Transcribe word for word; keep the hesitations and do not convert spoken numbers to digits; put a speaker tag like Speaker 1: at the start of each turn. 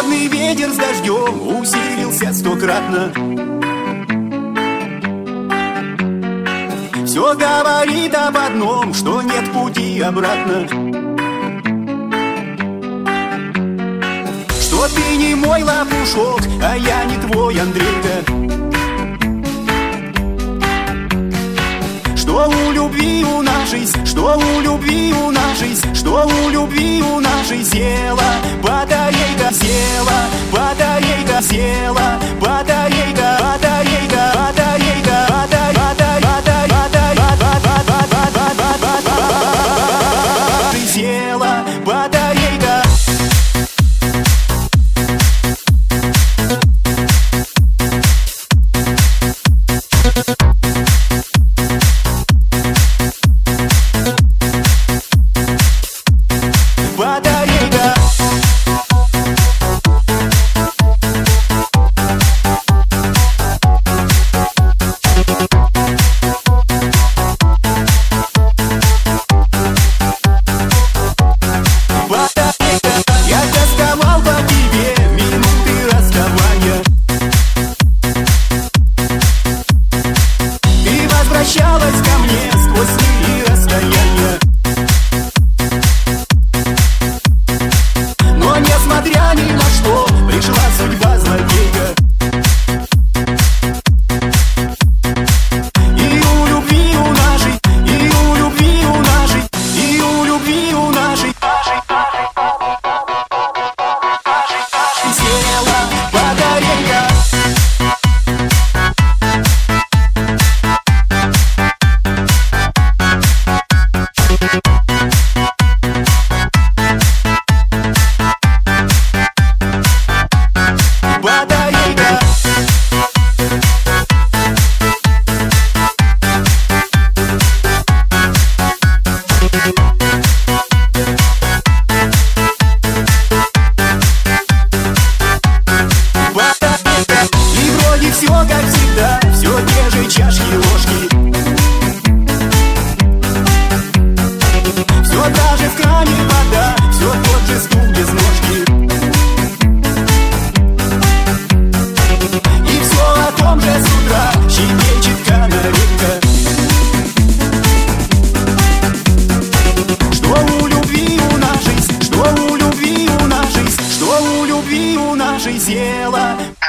Speaker 1: Холодный ветер с дождем усилился стократно. Все говорит об одном, что нет пути обратно. Что ты не мой лопушок, а я не твой Андрейка. Что у любви у нашей, что у любви у нашей, что у любви у нашей села батарейка, села батарейка, села батарейка, батарейка, батарейка, батарейка, села батарейка. Батарейка. Я тосковал по тебе минуты расставания. Ты возвращалась ко мне сквозь сны и расстояния. Но несмотря ни на что, пришла судьба злодейка. И у любви у нашей, и у любви у нашей, и у любви у нашей села батарейка. Батарейка. Батарейка. И вроде все как всегда, все те же чашки, ложки. Все та же в кране вода, все тот же стул без ножки. И все о том же с утра щебечет канарейка. Что у любви у нашей, что у любви у нашей, что у любви у нашей села